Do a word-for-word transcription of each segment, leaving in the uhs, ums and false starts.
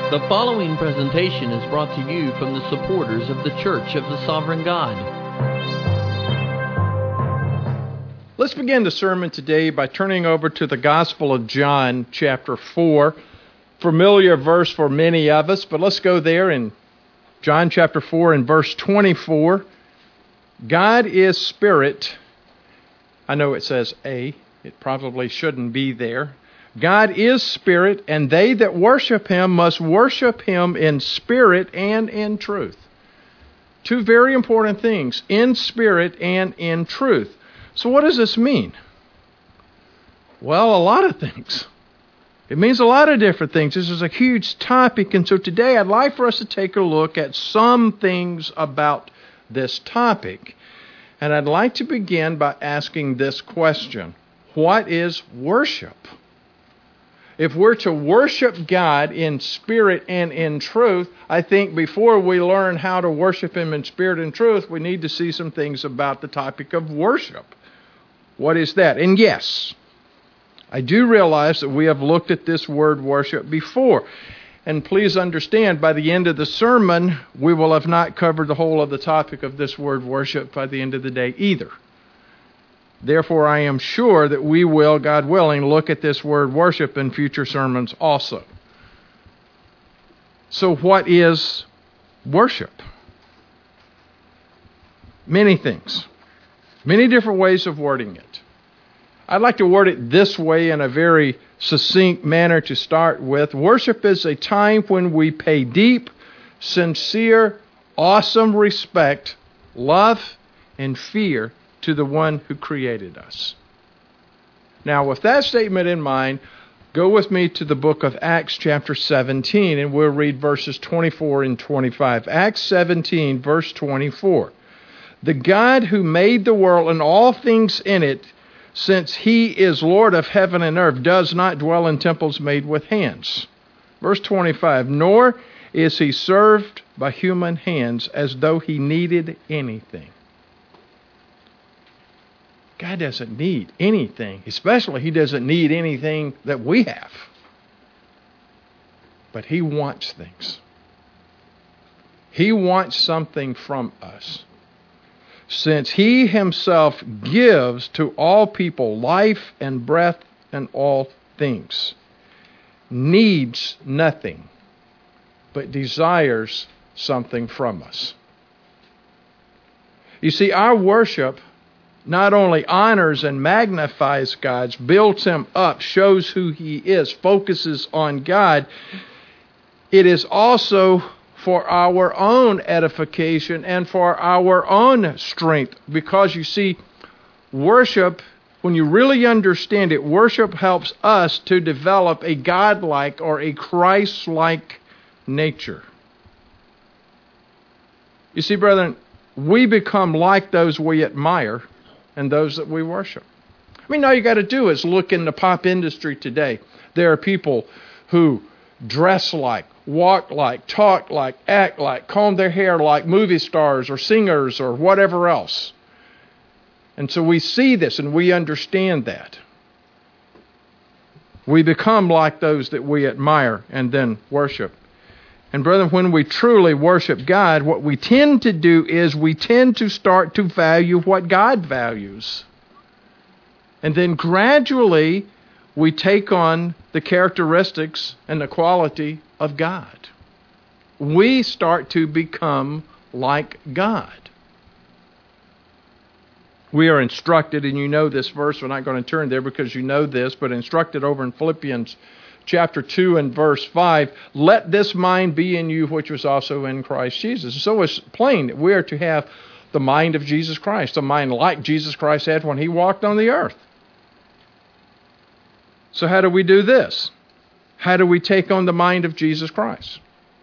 The following presentation is brought to you from the supporters of the Church of the Sovereign God. Let's begin the sermon today by turning over to the Gospel of John, chapter four. Familiar verse for many of us, but let's go there in John chapter four and verse twenty-four. God is spirit. I know it says a. It probably shouldn't be there. God is spirit, and they that worship him must worship him in spirit and in truth. Two very important things, in spirit and in truth. So what does this mean? Well, a lot of things. It means a lot of different things. This is a huge topic, and so today I'd like for us to take a look at some things about this topic. And I'd like to begin by asking this question. What is worship? If we're to worship God in spirit and in truth, I think before we learn how to worship him in spirit and truth, we need to see some things about the topic of worship. What is that? And yes, I do realize that we have looked at this word worship before. And please understand, by the end of the sermon, we will have not covered the whole of the topic of this word worship by the end of the day either. Therefore, I am sure that we will, God willing, look at this word worship in future sermons also. So what is worship? Many things. Many different ways of wording it. I'd like to word it this way in a very succinct manner to start with. Worship is a time when we pay deep, sincere, awesome respect, love, and fear to the one who created us. Now, with that statement in mind, go with me to the book of Acts chapter seventeen, and we'll read verses twenty-four and twenty-five. Acts seventeen, verse twenty-four. The God who made the world and all things in it, since he is Lord of heaven and earth, does not dwell in temples made with hands. Verse twenty-five, nor is he served by human hands as though he needed anything. God doesn't need anything, especially he doesn't need anything that we have. But he wants things. He wants something from us. Since he himself gives to all people life and breath and all things, needs nothing, but desires something from us. You see, our worship not only honors and magnifies God, builds him up, shows who he is, focuses on God, it is also for our own edification and for our own strength. Because you see, worship, when you really understand it, worship helps us to develop a God-like or a Christ-like nature. You see, brethren, we become like those we admire and those that we worship. I mean, all you got to do is look in the pop industry today. There are people who dress like, walk like, talk like, act like, comb their hair like movie stars or singers or whatever else. And so we see this and we understand that. We become like those that we admire and then worship. And brethren, when we truly worship God, what we tend to do is we tend to start to value what God values. And then gradually we take on the characteristics and the quality of God. We start to become like God. We are instructed, and you know this verse, we're not going to turn there because you know this, but instructed over in Philippians chapter two and verse five, let this mind be in you which was also in Christ Jesus. So it's plain that we are to have the mind of Jesus Christ, a mind like Jesus Christ had when he walked on the earth. So how do we do this? How do we take on the mind of Jesus Christ?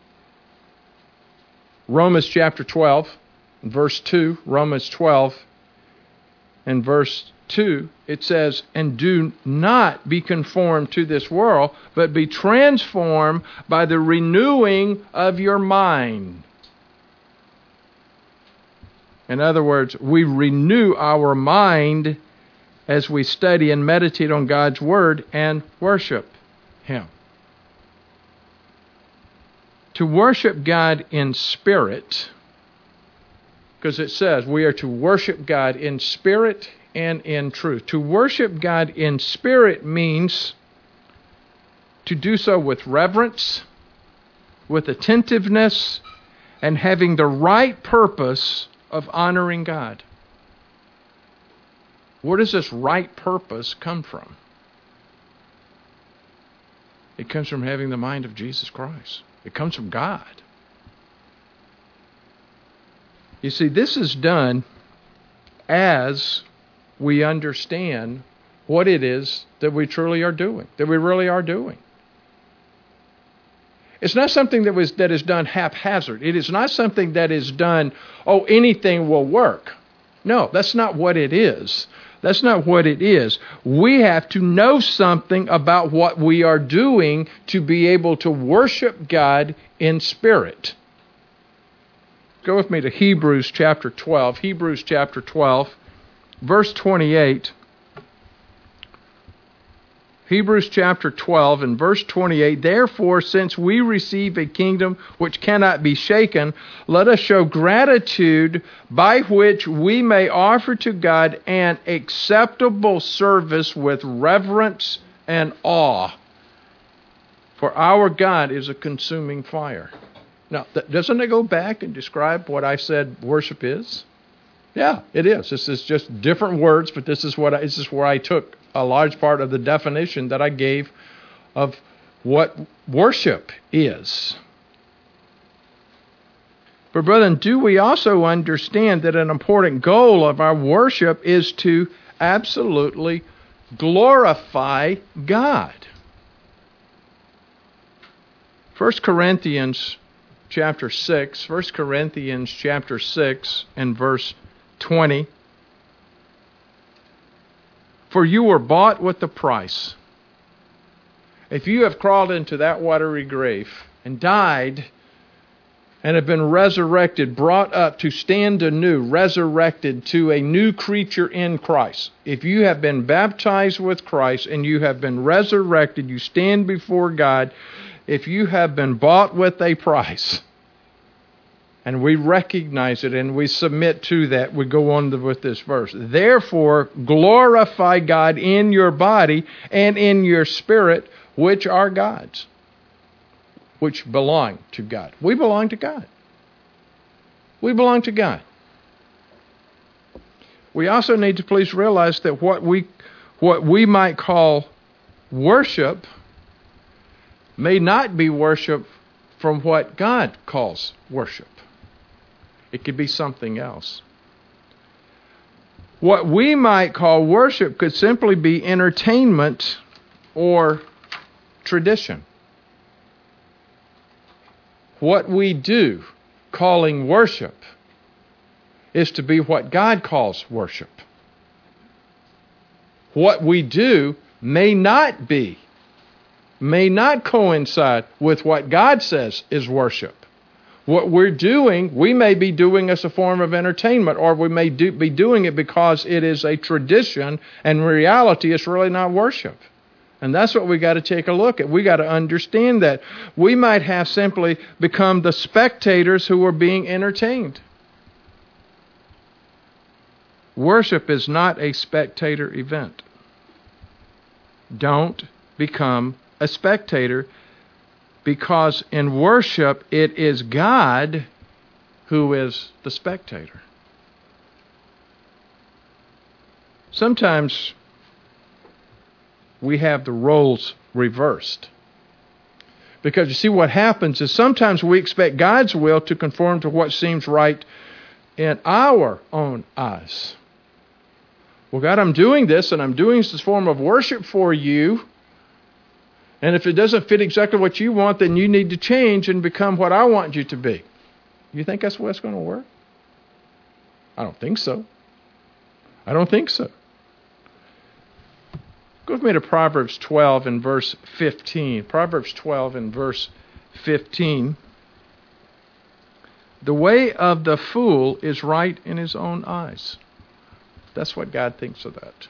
Romans chapter twelve, verse two, Romans twelve and verse two, it says, and do not be conformed to this world, but be transformed by the renewing of your mind. In other words, we renew our mind as we study and meditate on God's Word and worship Him. to worship God in spirit, because it says we are to worship God in spirit and in truth. To worship God in spirit means to do so with reverence, with attentiveness, and having the right purpose of honoring God. Where does this right purpose come from? It comes from having the mind of Jesus Christ. It comes from God. You see, this is done as we understand what it is that we truly are doing, that we really are doing. It's not something that was that is done haphazard. It is not something that is done, oh, anything will work. No, that's not what it is. That's not what it is. We have to know something about what we are doing to be able to worship God in spirit. Go with me to Hebrews chapter twelve. Hebrews chapter twelve, verse twenty-eight. Hebrews chapter twelve and verse twenty-eight, therefore, since we receive a kingdom which cannot be shaken, let us show gratitude by which we may offer to God an acceptable service with reverence and awe. For our God is a consuming fire. Now, th- doesn't it go back and describe what I said worship is? Yeah, it is. This is just different words, but this is what I, this is where I took a large part of the definition that I gave of what worship is. But brethren, do we also understand that an important goal of our worship is to absolutely glorify God? First Corinthians chapter six, First Corinthians chapter six and verse twenty. For you were bought with a price. If you have crawled into that watery grave and died and have been resurrected, brought up to stand anew, resurrected to a new creature in Christ. If you have been baptized with Christ and you have been resurrected, you stand before God. If you have been bought with a price, and we recognize it and we submit to that, we go on with this verse. Therefore, glorify God in your body and in your spirit, which are God's, which belong to God. We belong to God. We belong to God. We also need to please realize that what we, what we might call worship may not be worship from what God calls worship. It could be something else. What we might call worship could simply be entertainment or tradition. What we do, calling worship, is to be what God calls worship. What we do may not be, may not coincide with what God says is worship. What we're doing, we may be doing as a form of entertainment, or we may do, be doing it because it is a tradition, and in reality it's really not worship. And that's what we got to take a look at. We got to understand that. We might have simply become the spectators who are being entertained. Worship is not a spectator event. Don't become a spectator, because in worship it is God who is the spectator. Sometimes we have the roles reversed. Because you see, what happens is sometimes we expect God's will to conform to what seems right in our own eyes. Well, God, I'm doing this, and I'm doing this form of worship for you. And if it doesn't fit exactly what you want, then you need to change and become what I want you to be. You think that's what's going to work? I don't think so. I don't think so. Go with me to Proverbs twelve and verse fifteen. Proverbs twelve and verse fifteen. The way of the fool is right in his own eyes. That's what God thinks of that.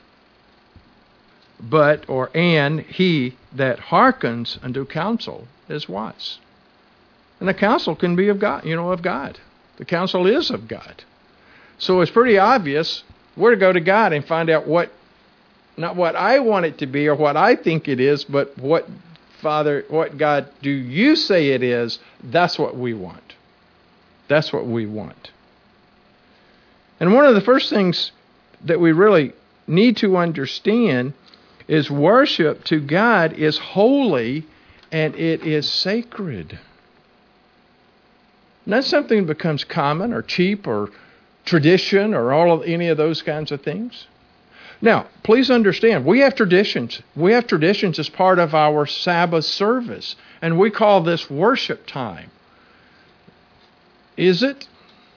But, or, and he that hearkens unto counsel is wise. And the counsel can be of God, you know, of God. The counsel is of God. So it's pretty obvious where to go to God and find out what, not what I want it to be or what I think it is, but what, Father, what God do you say it is? That's what we want. That's what we want. And one of the first things that we really need to understand is worship to God is holy and it is sacred. Not something that becomes common or cheap or tradition or all of any of those kinds of things. Now, please understand, we have traditions. We have traditions as part of our Sabbath service, and we call this worship time. Is it?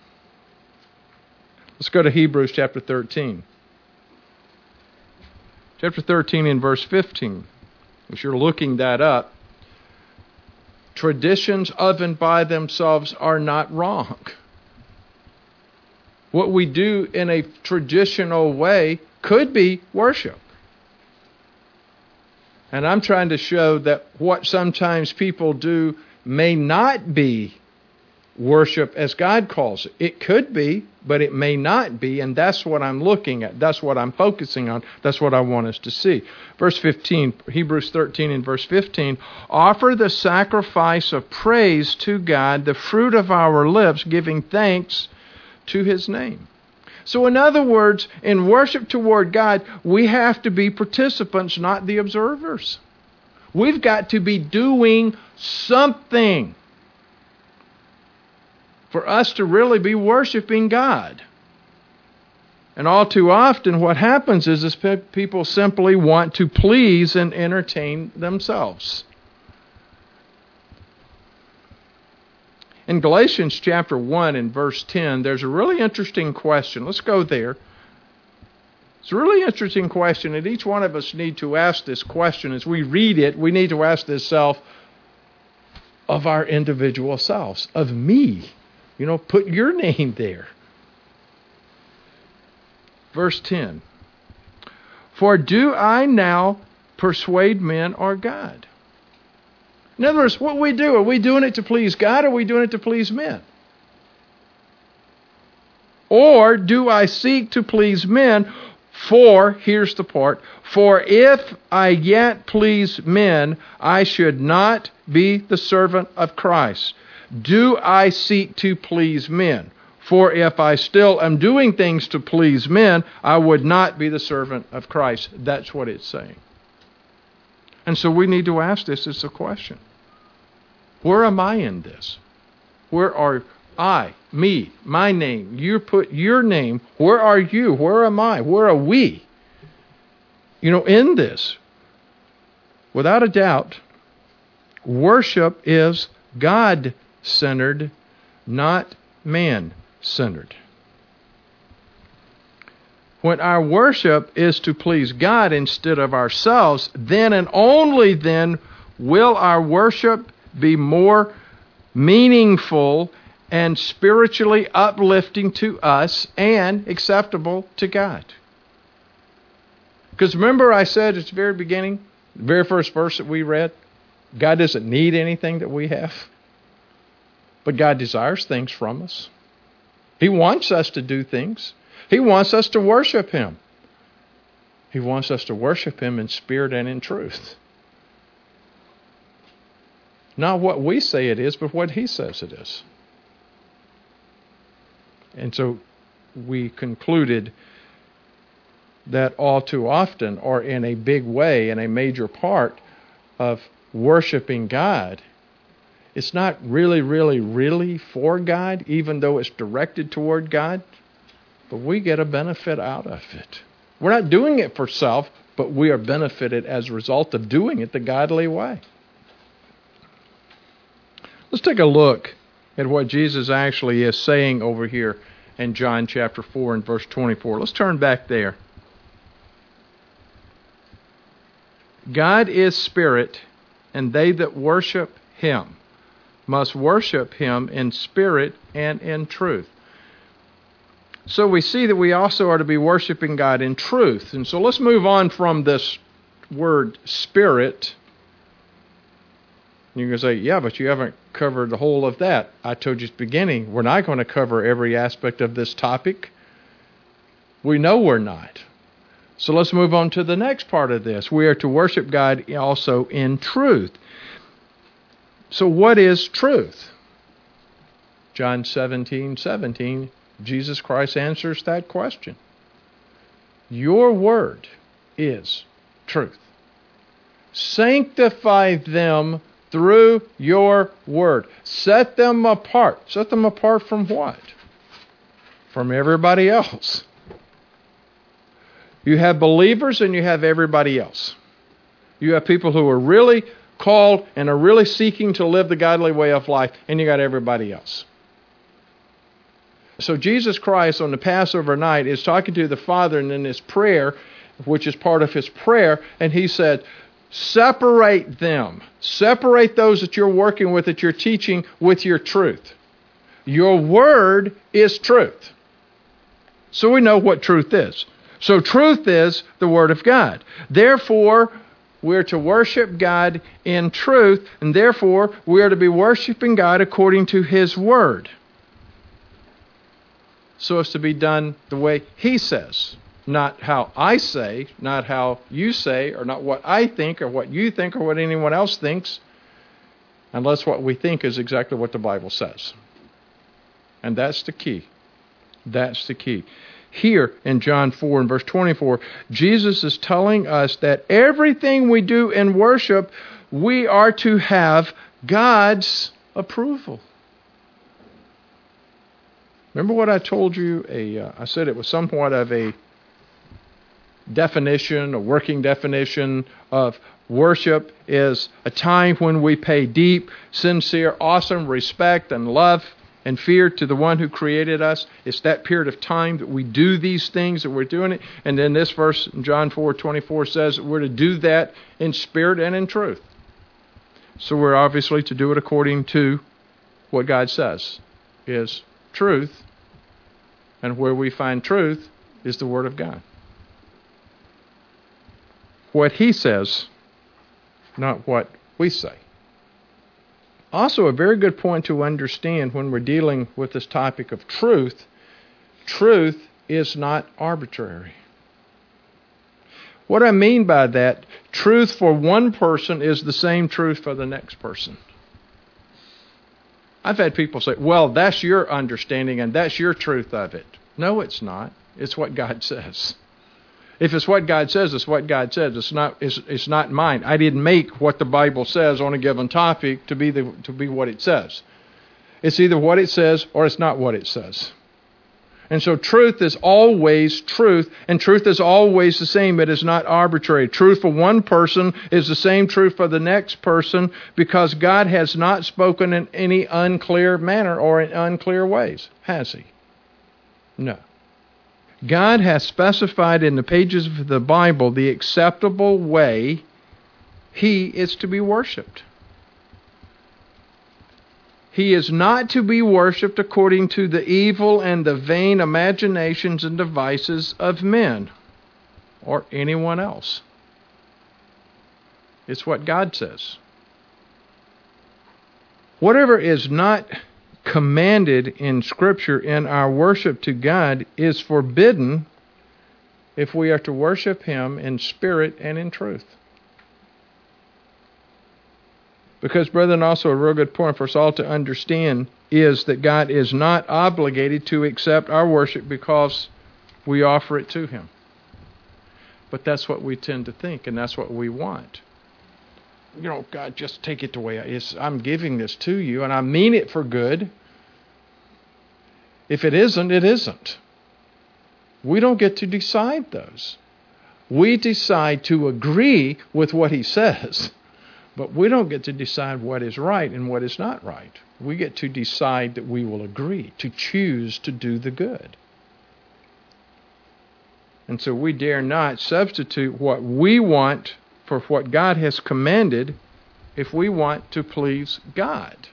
Let's go to Hebrews chapter thirteen. Chapter thirteen and verse fifteen. As you're looking that up, traditions of and by themselves are not wrong. What we do in a traditional way could be worship. And I'm trying to show that what sometimes people do may not be worship as God calls it. It could be, but it may not be, and that's what I'm looking at. That's what I'm focusing on. That's what I want us to see. Verse fifteen, Hebrews thirteen and verse fifteen, offer the sacrifice of praise to God, the fruit of our lips, giving thanks to His name. So in other words, in worship toward God, we have to be participants, not the observers. We've got to be doing something for us to really be worshiping God. And all too often what happens is, is people simply want to please and entertain themselves. In Galatians chapter one and verse ten, there's a really interesting question. Let's go there. It's a really interesting question, and each one of us need to ask this question. As we read it, we need to ask this self of our individual selves, of me. You know, put your name there. Verse ten. For do I now persuade men or God? In other words, what we do, are we doing it to please God or are we doing it to please men? Or do I seek to please men? For, here's the part, for if I yet please men, I should not be the servant of Christ. Do I seek to please men? For if I still am doing things to please men, I would not be the servant of Christ. That's what it's saying. And so we need to ask this as a question. Where am I in this? Where are I, me, my name? You put your name. Where are you? Where am I? Where are we? You know, in this, without a doubt, worship is God-centered, not man-centered. When our worship is to please God instead of ourselves, then and only then will our worship be more meaningful and spiritually uplifting to us and acceptable to God. Because remember I said at the very beginning, the very first verse that we read, God doesn't need anything that we have, but God desires things from us. He wants us to do things. He wants us to worship Him. He wants us to worship Him in spirit and in truth. Not what we say it is, but what He says it is. And so we concluded that all too often, or in a big way, in a major part of worshiping God, it's not really, really, really for God, even though it's directed toward God, but we get a benefit out of it. We're not doing it for self, but we are benefited as a result of doing it the godly way. Let's take a look at what Jesus actually is saying over here in John chapter four and verse twenty-four. Let's turn back there. God is spirit, and they that worship Him must worship Him in spirit and in truth. So we see that we also are to be worshiping God in truth. And so let's move on from this word spirit, And you're going to say, yeah, but you haven't covered the whole of that. I told you at the beginning, we're not going to cover every aspect of this topic. We know we're not. So let's move on to the next part of this. We are to worship God also in truth. So what is truth? John seventeen seventeen, Jesus Christ answers that question. Your word is truth. Sanctify them through your word. Set them apart. Set them apart from what? From everybody else. You have believers and you have everybody else. You have people who are really called and are really seeking to live the godly way of life, and you got everybody else. So Jesus Christ on the Passover night is talking to the Father, and in his prayer, which is part of his prayer, and he said, separate them. Separate those that you're working with, that you're teaching with your truth. Your word is truth. So we know what truth is. So truth is the word of God. Therefore, we're to worship God in truth, and therefore we are to be worshiping God according to his word. So as to be done the way he says. Not how I say, not how you say, or not what I think, or what you think, or what anyone else thinks, unless what we think is exactly what the Bible says. And that's the key. That's the key. Here in John four and verse twenty-four, Jesus is telling us that everything we do in worship, we are to have God's approval. Remember what I told you? A, uh, I said it was somewhat of a definition, a working definition of worship is a time when we pay deep, sincere, awesome respect and love and fear to the one who created us. It's that period of time that we do these things, that we're doing it. And then this verse in John four twenty-four says that we're to do that in spirit and in truth. So we're obviously to do it according to what God says is truth. And where we find truth is the Word of God. What he says, not what we say. Also, a very good point to understand when we're dealing with this topic of truth, truth is not arbitrary. What I mean by that, truth for one person is the same truth for the next person. I've had people say, well, that's your understanding and that's your truth of it. No, it's not. It's what God says. If it's what God says, it's what God says. It's not. It's, it's not mine. I didn't make what the Bible says on a given topic to be the to be what it says. It's either what it says or it's not what it says. And so truth is always truth, and truth is always the same. It is not arbitrary. Truth for one person is the same truth for the next person because God has not spoken in any unclear manner or in unclear ways, has He? No. God has specified in the pages of the Bible the acceptable way He is to be worshipped. He is not to be worshipped according to the evil and the vain imaginations and devices of men or anyone else. It's what God says. Whatever is not commanded in Scripture in our worship to God is forbidden if we are to worship Him in spirit and in truth. Because, brethren, also a real good point for us all to understand is that God is not obligated to accept our worship because we offer it to Him. But that's what we tend to think, and that's what we want. You know, God, just take it the way it is. I'm giving this to you, and I mean it for good. If it isn't, it isn't. We don't get to decide those. We decide to agree with what He says. But we don't get to decide what is right and what is not right. We get to decide that we will agree, to choose to do the good. And so we dare not substitute what we want for what God has commanded if we want to please God.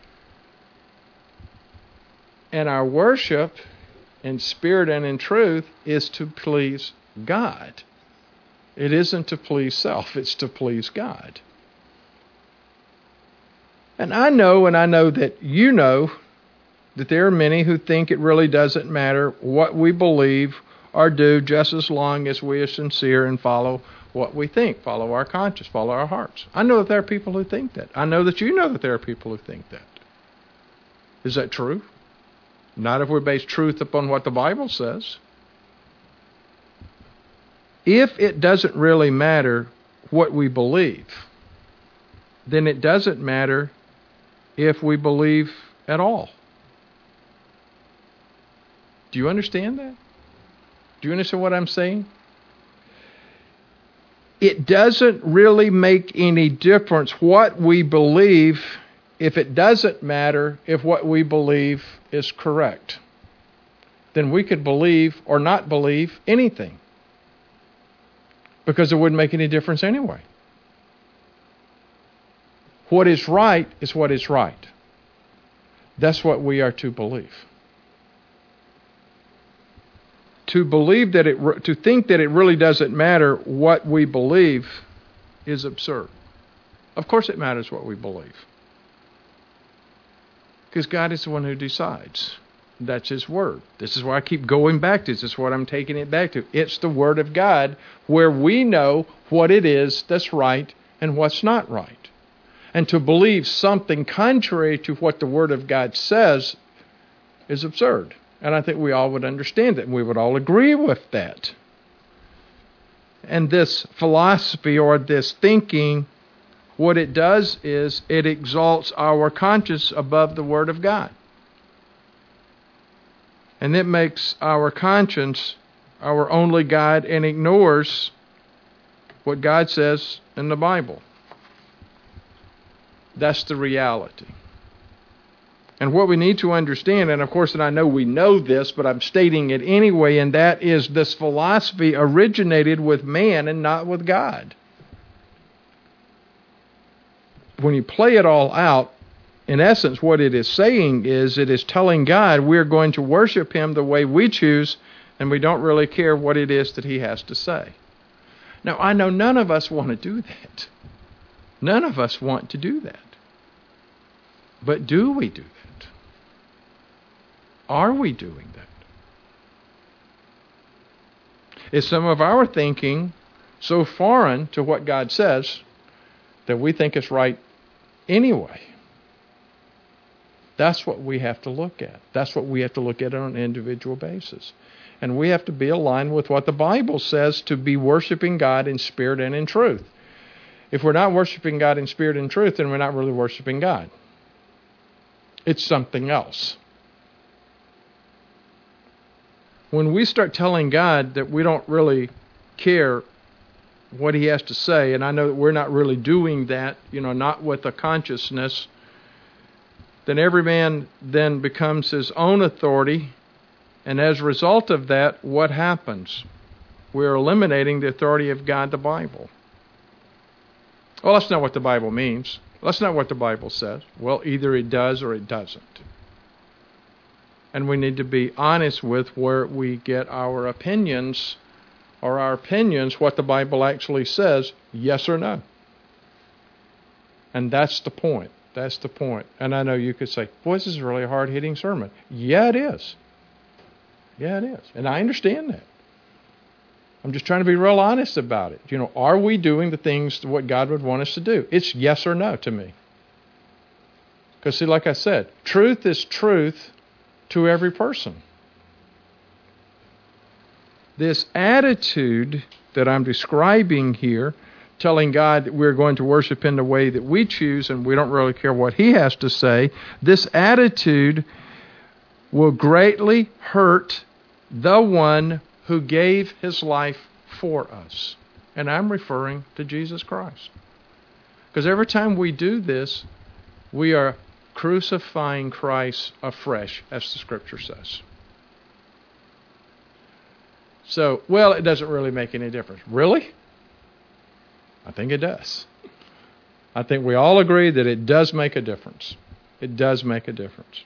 And our worship in spirit and in truth is to please God. It isn't to please self, it's to please God. And I know, and I know that you know, that there are many who think it really doesn't matter what we believe or do, just as long as we are sincere and follow what we think, follow our conscience, follow our hearts. I know that there are people who think that. I know that you know that there are people who think that. Is that true? Not if we base truth upon what the Bible says. If it doesn't really matter what we believe, then it doesn't matter if we believe at all. Do you understand that? Do you understand what I'm saying? It doesn't really make any difference what we believe if it doesn't matter if what we believe is correct. Then we could believe or not believe anything, because it wouldn't make any difference anyway. What is right is what is right. That's what we are to believe. To believe that it, to think that it really doesn't matter what we believe is absurd. Of course it matters what we believe, because God is the one who decides. That's His Word. This is why I keep going back to this. This is what I'm taking it back to. It's the Word of God where we know what it is that's right and what's not right. And to believe something contrary to what the Word of God says is absurd. And I think we all would understand that, and we would all agree with that. And this philosophy or this thinking, what it does is it exalts our conscience above the Word of God. And it makes our conscience our only guide and ignores what God says in the Bible. That's the reality. And what we need to understand, and of course, and I know we know this, but I'm stating it anyway, and that is this philosophy originated with man and not with God. When you play it all out, in essence, what it is saying is it is telling God we're going to worship Him the way we choose, and we don't really care what it is that He has to say. Now, I know none of us want to do that. None of us want to do that. But do we do that? Are we doing that? Is some of our thinking so foreign to what God says that we think it's right anyway? That's what we have to look at. That's what we have to look at on an individual basis. And we have to be aligned with what the Bible says to be worshiping God in spirit and in truth. If we're not worshiping God in spirit and truth, then we're not really worshiping God. It's something else. When we start telling God that we don't really care what He has to say, and I know that we're not really doing that, you know, not with a consciousness, then every man then becomes his own authority, and as a result of that, what happens? We're eliminating the authority of God, the Bible. Well, that's not what the Bible means. That's not what the Bible says. Well, either it does or it doesn't. And we need to be honest with where we get our opinions, or our opinions, what the Bible actually says, yes or no. And that's the point. That's the point. And I know you could say, boy, this is a really hard-hitting sermon. Yeah, it is. Yeah, it is. And I understand that. I'm just trying to be real honest about it. You know, are we doing the things what God would want us to do? It's yes or no to me. Because see, like I said, truth is truth to every person. This attitude that I'm describing here, telling God that we're going to worship in the way that we choose and we don't really care what He has to say, this attitude will greatly hurt the one who gave His life for us. And I'm referring to Jesus Christ. Because every time we do this, we are crucifying Christ afresh, as the Scripture says. So, well, it doesn't really make any difference. Really? I think it does. I think we all agree that it does make a difference. It does make a difference.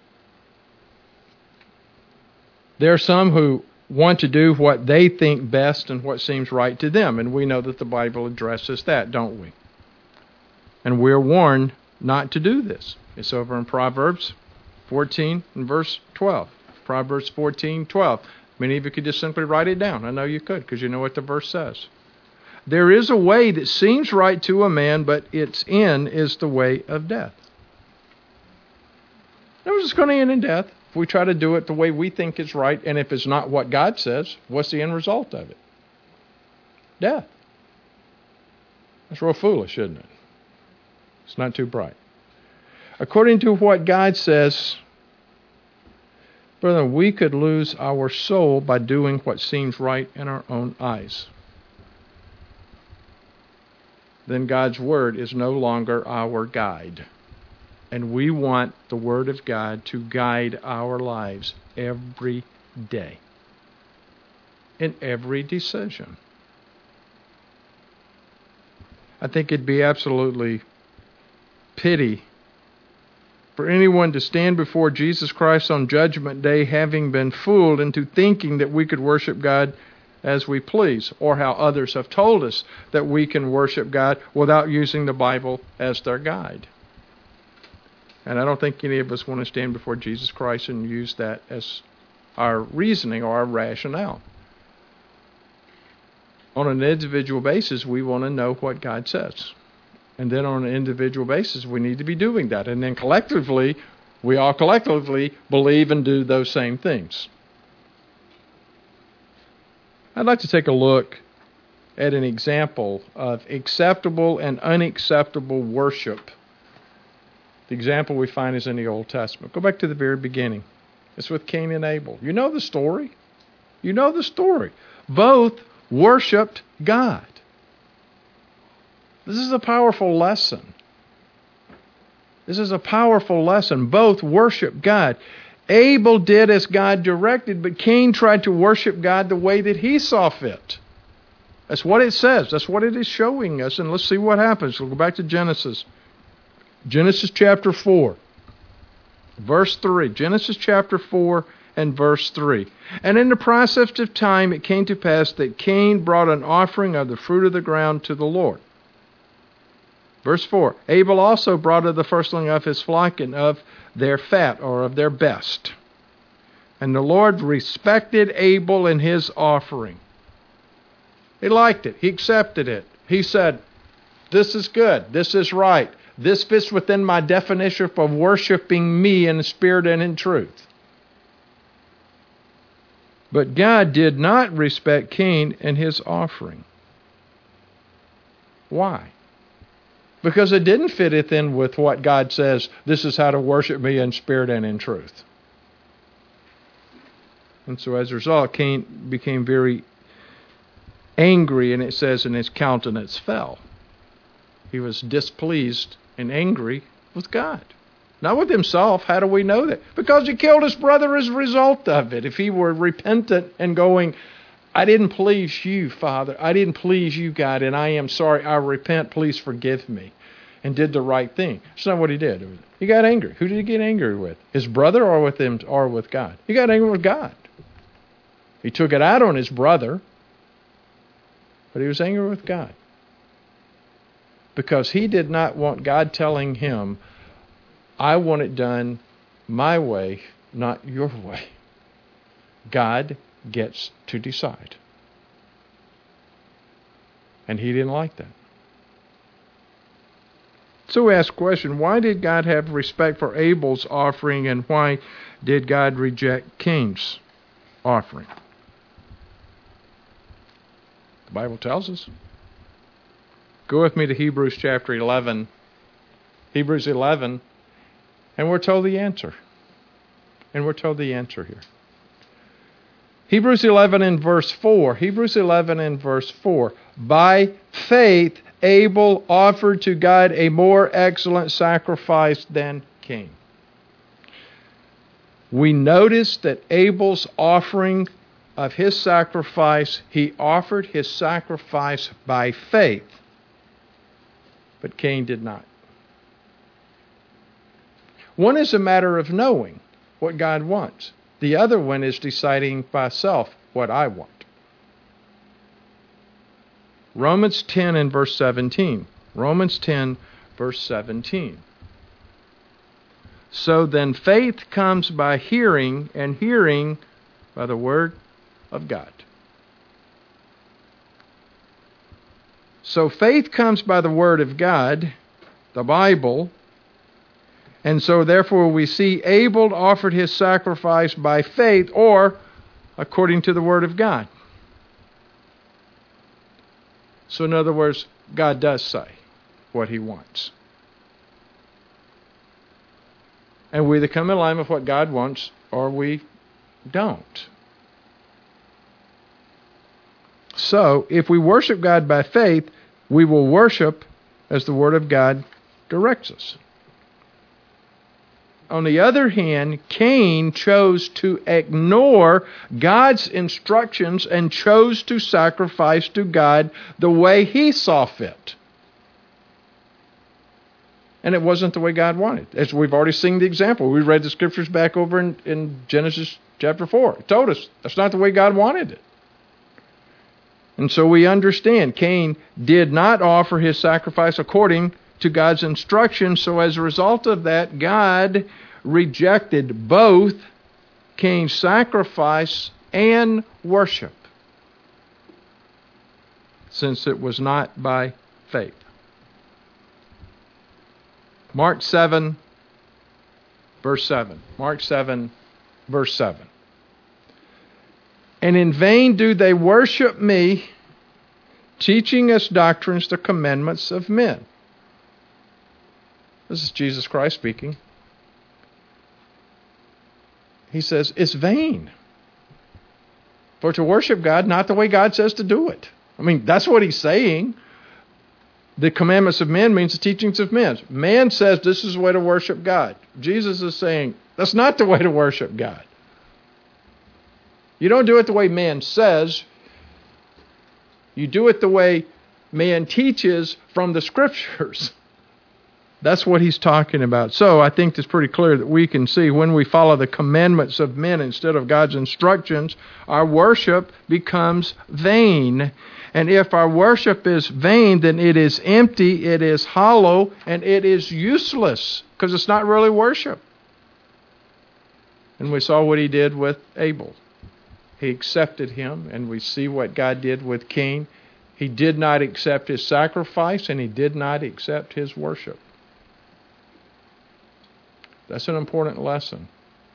There are some who want to do what they think best and what seems right to them, and we know that the Bible addresses that, don't we? And we're warned not to do this. It's over in Proverbs fourteen and verse twelve. Proverbs fourteen, twelve. Many of you could just simply write it down. I know you could because you know what the verse says. There is a way that seems right to a man, but its end is the way of death. No, it's going to end in death if we try to do it the way we think is right, and if it's not what God says, what's the end result of it? Death. That's real foolish, isn't it? It's not too bright. According to what God says, brother, we could lose our soul by doing what seems right in our own eyes. Then God's Word is no longer our guide. And we want the Word of God to guide our lives every day, in every decision. I think it'd be absolutely pity for anyone to stand before Jesus Christ on Judgment Day having been fooled into thinking that we could worship God as we please, or how others have told us that we can worship God without using the Bible as their guide. And I don't think any of us want to stand before Jesus Christ and use that as our reasoning or our rationale. On an individual basis, we want to know what God says. And then on an individual basis, we need to be doing that. And then collectively, we all collectively believe and do those same things. I'd like to take a look at an example of acceptable and unacceptable worship. The example we find is in the Old Testament. Go back to the very beginning. It's with Cain and Abel. You know the story. You know the story. Both worshipped God. This is a powerful lesson. This is a powerful lesson. Both worshiped God. Abel did as God directed, but Cain tried to worship God the way that he saw fit. That's what it says. That's what it is showing us. And let's see what happens. We'll go back to Genesis. Genesis chapter four, verse three. Genesis chapter four and verse three. And in the process of time it came to pass that Cain brought an offering of the fruit of the ground to the Lord. Verse four. Abel also brought of the firstling of his flock and of their fat, or of their best. And the Lord respected Abel and his offering. He liked it. He accepted it. He said, this is good. This is right. This fits within my definition of worshiping me in spirit and in truth. But God did not respect Cain and his offering. Why? Because it didn't fit it in with what God says, this is how to worship me in spirit and in truth. And so as a result, Cain became very angry, and it says, and his countenance fell. He was displeased and angry with God. Not with himself. How do we know that? Because he killed his brother as a result of it. If he were repentant and going, I didn't please you, Father. I didn't please you, God, and I am sorry. I repent. Please forgive me. And did the right thing. That's not what he did. He got angry. Who did he get angry with? His brother or with him or with God? He got angry with God. He took it out on his brother, but he was angry with God. Because he did not want God telling him, I want it done my way, not your way. God gets to decide. And he didn't like that. So we ask the question, why did God have respect for Abel's offering, and why did God reject Cain's offering? The Bible tells us. Go with me to Hebrews chapter eleven. Hebrews eleven, and we're told the answer. And we're told the answer here. Hebrews eleven and verse four. Hebrews eleven and verse four. By faith, Abel offered to God a more excellent sacrifice than Cain. We notice that Abel's offering of his sacrifice, he offered his sacrifice by faith, but Cain did not. One is a matter of knowing what God wants. The other one is deciding by self what I want. Romans ten and verse seventeen. Romans ten, verse seventeen. So then faith comes by hearing, and hearing by the Word of God. So faith comes by the Word of God, the Bible, and so therefore we see Abel offered his sacrifice by faith, or according to the Word of God. So in other words, God does say what He wants. And we either come in line with what God wants or we don't. So, if we worship God by faith, we will worship as the Word of God directs us. On the other hand, Cain chose to ignore God's instructions and chose to sacrifice to God the way he saw fit. And it wasn't the way God wanted. As we've already seen the example. We read the scriptures back over in, in Genesis chapter four. It told us that's not the way God wanted it. And so we understand Cain did not offer his sacrifice according to God's instructions. So as a result of that, God rejected both Cain's sacrifice and worship, since it was not by faith. Mark seven, verse seven. Mark seven, verse seven. And in vain do they worship me, teaching as doctrines the commandments of men. This is Jesus Christ speaking. He says, it's vain for to worship God not the way God says to do it. I mean, that's what he's saying. The commandments of men means the teachings of men. Man says this is the way to worship God. Jesus is saying that's not the way to worship God. You don't do it the way man says. You do it the way man teaches from the Scriptures. That's what he's talking about. So I think it's pretty clear that we can see when we follow the commandments of men instead of God's instructions, our worship becomes vain. And if our worship is vain, then it is empty, it is hollow, and it is useless because it's not really worship. And we saw what he did with Abel. He accepted him, and we see what God did with Cain. He did not accept his sacrifice, and he did not accept his worship. That's an important lesson.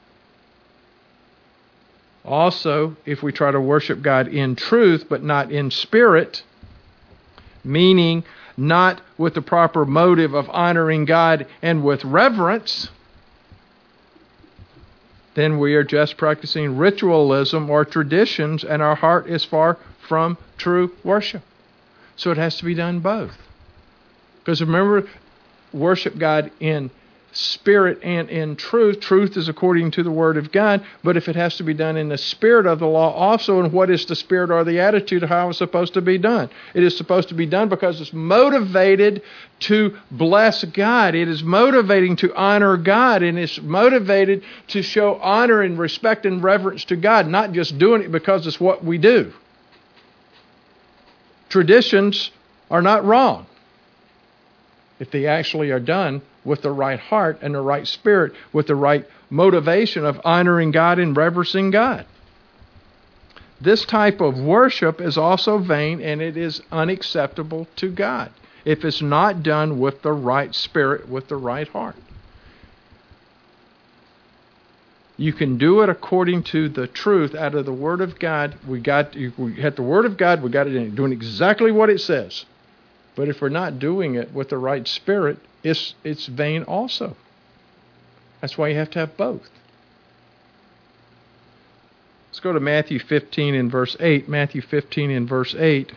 Also, if we try to worship God in truth, but not in spirit, meaning not with the proper motive of honoring God and with reverence, then we are just practicing ritualism or traditions, and our heart is far from true worship. So it has to be done both. Because remember, worship God in spirit and in truth. Truth is according to the Word of God, but if it has to be done in the spirit of the law also, and what is the spirit or the attitude of how it's supposed to be done? It is supposed to be done because it's motivated to bless God. It is motivating to honor God, and it's motivated to show honor and respect and reverence to God, not just doing it because it's what we do. Traditions are not wrong if they actually are done with the right heart and the right spirit, with the right motivation of honoring God and reverencing God. This type of worship is also vain, and it is unacceptable to God if it's not done with the right spirit, with the right heart. You can do it according to the truth out of the Word of God. We got we had the Word of God, we got it in, doing exactly what it says. But if we're not doing it with the right spirit, it's it's vain also. That's why you have to have both. Let's go to Matthew fifteen and verse eight. Matthew fifteen and verse eight.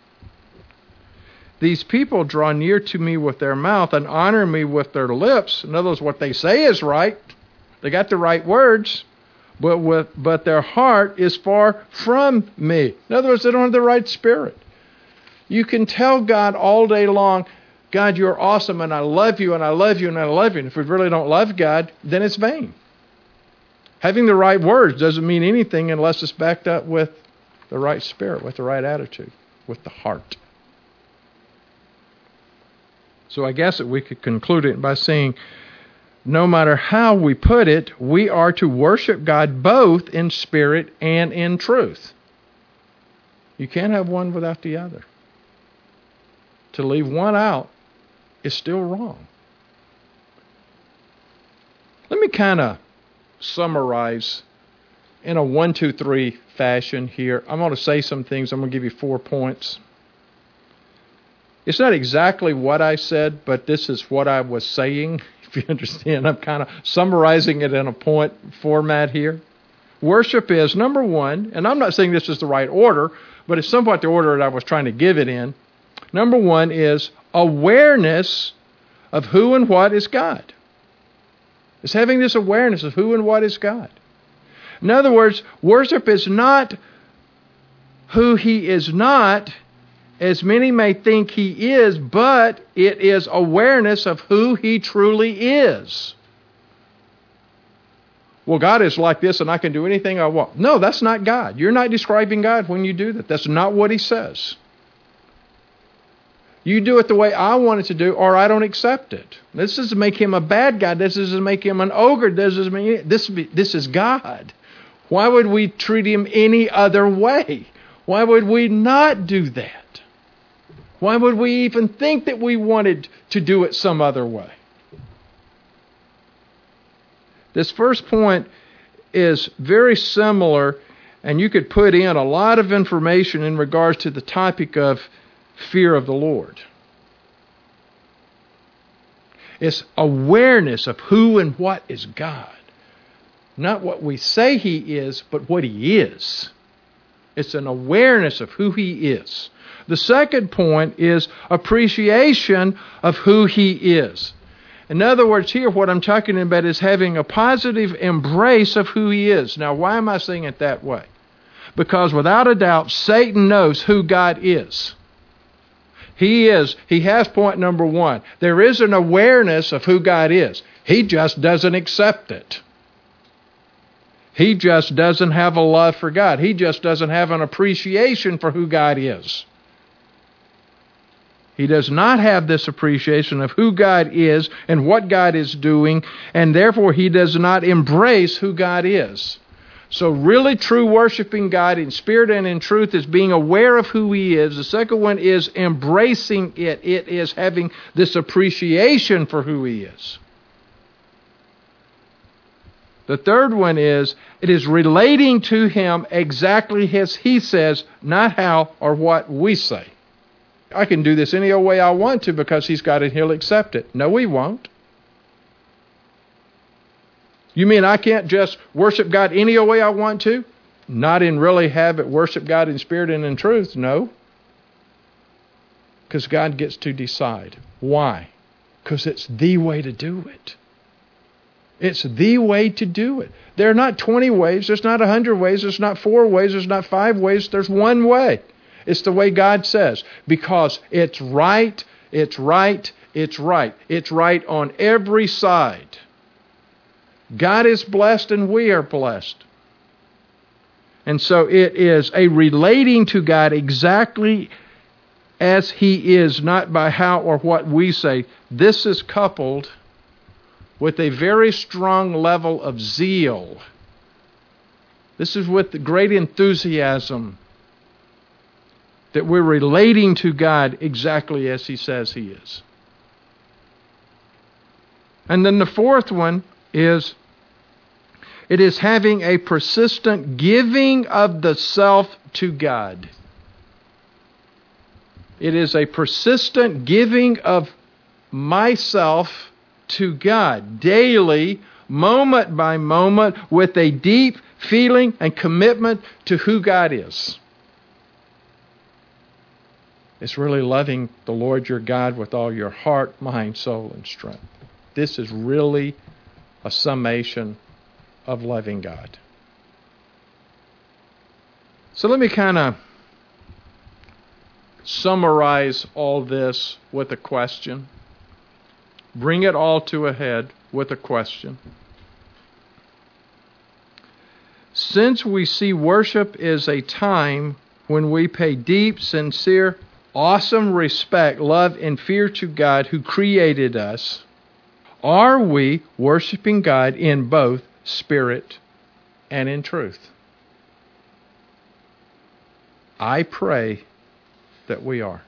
These people draw near to me with their mouth and honor me with their lips. In other words, what they say is right. They got the right words, but with but their heart is far from me. In other words, they don't have the right spirit. You can tell God all day long, God, you're awesome, and I love you, and I love you, and I love you. And if we really don't love God, then it's vain. Having the right words doesn't mean anything unless it's backed up with the right spirit, with the right attitude, with the heart. So I guess that we could conclude it by saying no matter how we put it, we are to worship God both in spirit and in truth. You can't have one without the other. To leave one out is still wrong. Let me kind of summarize in a one, two, three fashion here. I'm going to say some things. I'm going to give you four points. It's not exactly what I said, but this is what I was saying. If you understand, I'm kind of summarizing it in a point format here. Worship is, number one, and I'm not saying this is the right order, but it's somewhat the order that I was trying to give it in. Number one is awareness of who and what is God. It's having this awareness of who and what is God. In other words, worship is not who He is not, as many may think He is, but it is awareness of who He truly is. Well, God is like this and I can do anything I want. No, that's not God. You're not describing God when you do that. That's not what He says. You do it the way I want it to do, or I don't accept it. This doesn't make Him a bad guy. This doesn't make Him an ogre. This doesn't mean this. This is God. Why would we treat Him any other way? Why would we not do that? Why would we even think that we wanted to do it some other way? This first point is very similar, and you could put in a lot of information in regards to the topic of fear of the Lord. It's awareness of who and what is God. Not what we say He is, but what He is. It's an awareness of who He is. The second point is appreciation of who He is. In other words, here what I'm talking about is having a positive embrace of who He is. Now, why am I saying it that way? Because without a doubt, Satan knows who God is. He is, he has point number one. There is an awareness of who God is. He just doesn't accept it. He just doesn't have a love for God. He just doesn't have an appreciation for who God is. He does not have this appreciation of who God is and what God is doing, and therefore he does not embrace who God is. So really true worshiping God in spirit and in truth is being aware of who He is. The second one is embracing it. It is having this appreciation for who He is. The third one is it is relating to Him exactly as He says, not how or what we say. I can do this any old way I want to because He's got it, He'll accept it. No, He won't. You mean I can't just worship God any old way I want to? Not in really have it worship God in spirit and in truth, no. Because God gets to decide. Why? Because it's the way to do it. It's the way to do it. There are not twenty ways, there's not a hundred ways, there's not four ways, there's not five ways, there's one way. It's the way God says. Because it's right, it's right, it's right. It's right on every side. God is blessed and we are blessed. And so it is a relating to God exactly as He is, not by how or what we say. This is coupled with a very strong level of zeal. This is with the great enthusiasm that we're relating to God exactly as He says He is. And then the fourth one is it is having a persistent giving of the self to God. It is a persistent giving of myself to God daily, moment by moment, with a deep feeling and commitment to who God is. It's really loving the Lord your God with all your heart, mind, soul, and strength. This is really a summation of loving God. So let me kind of summarize all this with a question. Bring it all to a head with a question. Since we see worship is a time when we pay deep, sincere, awesome respect, love, and fear to God who created us, Are we worshiping God in both spirit and in truth? I pray that we are.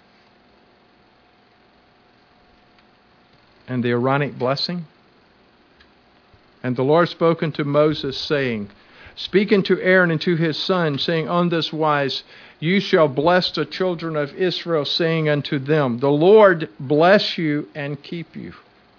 And the Aaronic blessing? And the Lord spoke unto Moses, saying, Speak unto Aaron and to his sons, saying, On this wise you shall bless the children of Israel, saying unto them, The Lord bless you and keep you.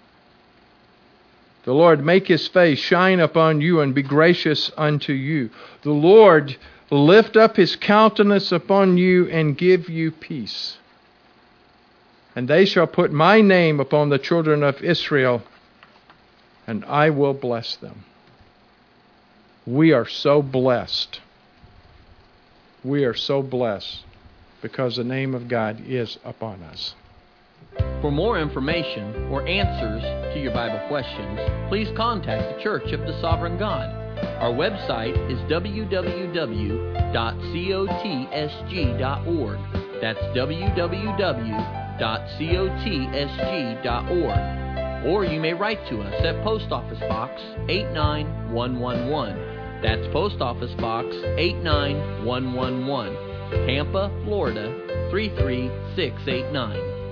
The Lord make his face shine upon you and be gracious unto you. The Lord lift up his countenance upon you and give you peace. And they shall put my name upon the children of Israel, and I will bless them. We are so blessed. We are so blessed because the name of God is upon us. For more information or answers to your Bible questions, please contact the Church of the Sovereign God. Our website is w w w dot cotsg dot org. That's w w w dot cotsg dot org. Or you may write to us at Post Office Box eight nine one one one. That's Post Office Box eight nine one one one, Tampa, Florida three three six eight nine.